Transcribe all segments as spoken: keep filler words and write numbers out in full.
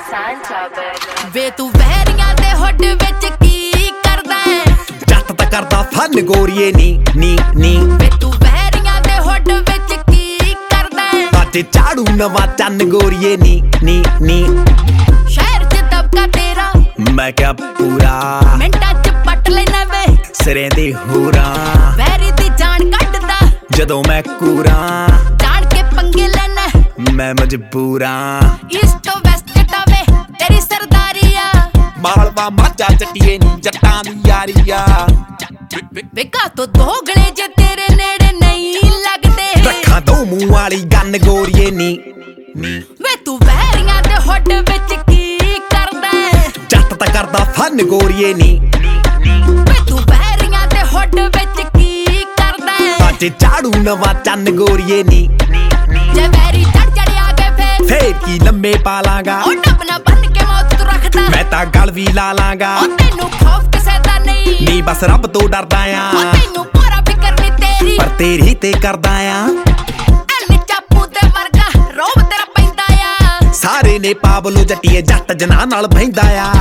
ਵੇ ਤੂੰ ਵਹਿਰੀਆਂ ਦੇ ਹੁੱਡ ਵਿੱਚ ਕੀ ਕਰਦਾ ਹੈ? ਜੱਟ ਤਾਂ ਕਰਦਾ ਫਨ ਗੋਰੀਏ ਨੀ ਨੀ ਨੀ। ਵੇ ਤੂੰ ਵਹਿਰੀਆਂ ਦੇ ਹੁੱਡ ਵਿੱਚ ਕੀ ਕਰਦਾ ਹੈ? ਅੱਜ ਝਾੜੂ ਨਵਾਂ ਚੰਨ ਗੋਰੀਏ ਨੀ ਨੀ ਨੀ। ਸ਼ਹਿਰ ਚ ਦਬਕਾ ਤੇਰਾ ਮੈਂ ਕਿਹਾ ਪੂਰਾ ਮਿੰਟਾਂ ਚ ਪੱਟ ਲੈਣਾ ਵੇ ਸਿਰੇ ਦੀ ਹੂਰਾਂ। ਵਹਿਰੀ ਦੀ ਜਾਨ ਕੱਢਦਾ ਜਦੋਂ ਮੈਂ ਕੂਰਾਂ ਜਾਣ ਕੇ ਪੰਗੇ ਲੈਣਾ ਮੈਂ ਮਜਬੂਰਾਂ। ਈਸਟ ਤੋਂ ਵੈਸਟ ਟਾਵੇ ਤੇਰੀ ਸਰਦਾਰੀਆ ਮਾਲਵਾ ਮਾਝਾ ਚੱਟੀਏ ਨੀ ਜੱਟਾਂ ਦੀ ਯਾਰੀਆ। ਵੇਖਾ ਤੋਂ ਦੋਗਲੇ ਜੇ ਤੇਰੇ ਨੇੜੇ ਨਹੀਂ ਲੱਗਦੇ। ਰੱਖਾਂ ਦੋ ਮੂੰਹ ਵਾਲੀ ਗੰਨ ਗੋਰੀਏ ਨੀ ਨੀ। ਵੇ ਤੂੰ ਵਹਿਰੀਆਂ ਦੇ ਹੁੱਡ ਵਿੱਚ ਕੀ ਕਰਦਾ ਹੈ? ਜੱਟ ਤਾਂ ਕਰਦਾ ਫਨ ਗੋਰੀਏ ਨੀ ਨੀ। ਵੇ ਤੂੰ ਵਹਿਰੀਆਂ ਦੇ ਹੁੱਡ ਵਿੱਚ ਕੀ ਕਰਦਾ ਹੈ? ਅੱਜ ਝਾੜੂ ਨਵਾਂ ਚੰਨ ਗੋਰੀਏ ਨੀ ਨੀ ਨੀ। ਜੇ ਵਹਿਰੀ ਚੜ ਚੜ ਆ ਕੇ ਫੇਰ ਫੇਰ ਕੀ ਲੰਮੇ ਪਾ ਲਾਂਗਾ ਉਹ ਡੱਬਨਾ ਬੰਨ ਕੇ ਮੌਤ ਤੂੰ ਰੱਖਦਾ। ਮੈਂ ਤਾਂ ਗਲ ਵੀ ਲਾ ਲਾਂਗਾ ਉਹ ਤੈਨੂੰ ਖੌਫ ਕਿਸੇ ਦਾ ਨਹੀਂ ਨੀ ਬਸ ਰੱਬ ਤੋਂ ਡਰਦਾ ਆ। ਉਹ ਤੈਨੂੰ ਪੂਰਾ ਫਿਕਰ ਨਹੀਂ ਤੇਰੀ ਪਰ ਤੇਰੀ ਤੇ ਕਰਦਾ ਆ। ਐਲ ਚਾਪੂ ਤੇ ਵਰਗਾ ਰੋਬ ਤੇਰਾ ਪੈਂਦਾ ਆ। ਸਾਰੇ ਨੇ ਪਾਬਲੋ ਜੱਟੀਏ ਜੱਟ ਜਨਾ ਨਾਲ ਬਹਿੰਦਾ ਆ।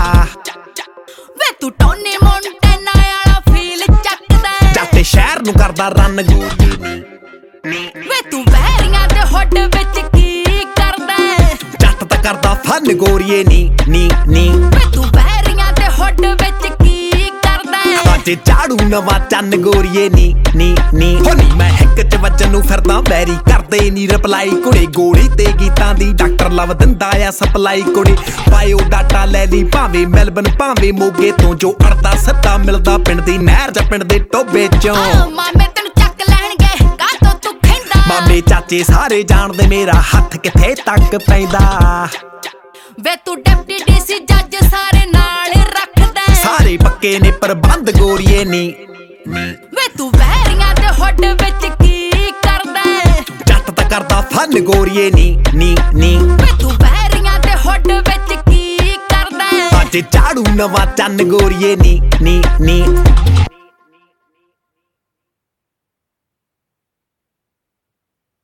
ਵੇ ਤੂੰ ਟੋਨੀ ਮੋਂਟੇਨਾ ਵਾਲਾ ਫੀਲ ਚੱਕਦਾ ਹੈ। ਜੱਟ ਸ਼ਹਿਰ ਨੂੰ ਕਰਦਾ ਰਨ ਗੋਰੀਏ ਨੀ। ਵੇ ਤੂੰ ਵਹਿਰੀਆਂ ਦੇ ਹੁੱਡ ਵਿੱਚ ਕੀ ਕਰਦਾ ਹੈ? ਜੱਟ ਤਾਂ ਕਰਦਾ ਫਨ ਗੋਰੀਏ ਨੀ ਨੀ ਨੀ। ਵੇ ਤੂੰ ਵਹਿਰੀਆਂ ਦੇ ਹੁੱਡ ਵਿੱਚ ਕੀ ਕਰਦਾ ਹੈ? ਅੱਜ ਝਾੜੂ ਨਵਾਂ ਚੰਨ ਗੋਰੀਏ ਨੀ ਨੀ ਨੀ। ਹੋ ਨੀ ਮੈਂ ਹਿੱਕ ਚ ਵੱਜਣ ਨੂੰ ਫਿਰਦਾ ਬੈਰੀ ਕਰਦੇ ਨੀ ਰਿਪਲਾਈ ਕੁੜੇ। ਗੋਲੀ ਤੇ ਗੀਤਾਂ ਦੀ ਡਾਕਟਰ ਲਵ ਦਿੰਦਾ ਆ ਸਪਲਾਈ ਕੁੜੇ। ਬਾਇਓ ਡਾਟਾ ਲੈ ਲਈ ਭਾਵੇਂ ਮੈਲਬਨ ਭਾਵੇਂ ਮੋਗੇ ਤੋਂ। ਜੋ ਅੜਦਾ ਸਿੱਧਾ ਮਿਲਦਾ ਪਿੰਡ ਦੀ ਨਹਿਰ ਜਾਂ ਪਿੰਡ ਦੇ ਟੋਬੇ ਚੋਂ। ਮਾਮੇ ਤੈਨੂੰ ਚੱਕ ਲੈਣਗੇ ਕਾਹਤੋਂ ਤੂੰ ਖੈਂਦਾ। ਮਾਮੇ ਚਾਚੇ ਸਾਰੇ ਜਾਣਦੇ ਮੇਰਾ ਹੱਥ ਕਿੱਥੇ ਤੱਕ ਪੈਂਦਾ। ਵੇ ਤੂੰ ਡਿਪਟੀ ਡੀਸੀ ਜੱਜ ਸਾਰੇ ਨਾਲ ਰੱਖਦਾ ਹੈ। ਸਾਰੇ ਪੱਕੇ ਨੇ ਪ੍ਰਬੰਧ ਗੋਰੀਏ ਨੀ ਨੀ। ਵੇ ਤੂੰ ਵਹਿਰੀਆਂ ਦੇ ਹੁੱਡ ਵਿੱਚ ਕੀ ਕਰਦਾ ਹੈ? ਜੱਟ ਤਾਂ ਕਰਦਾ ਫਨ ਗੋਰੀਏ ਨੀ ਨੀ ਨੀ। ਵੇ ਤੂੰ ਵਹਿਰੀਆਂ ਦੇ ਹੁੱਡ ਵਿੱਚ ਕੀ ਕਰਦਾ ਹੈ? ਅੱਜ ਝਾੜੂ ਨਵਾਂ ਚੰਨ ਗੋਰੀਏ ਨੀ ਨੀ ਨੀ।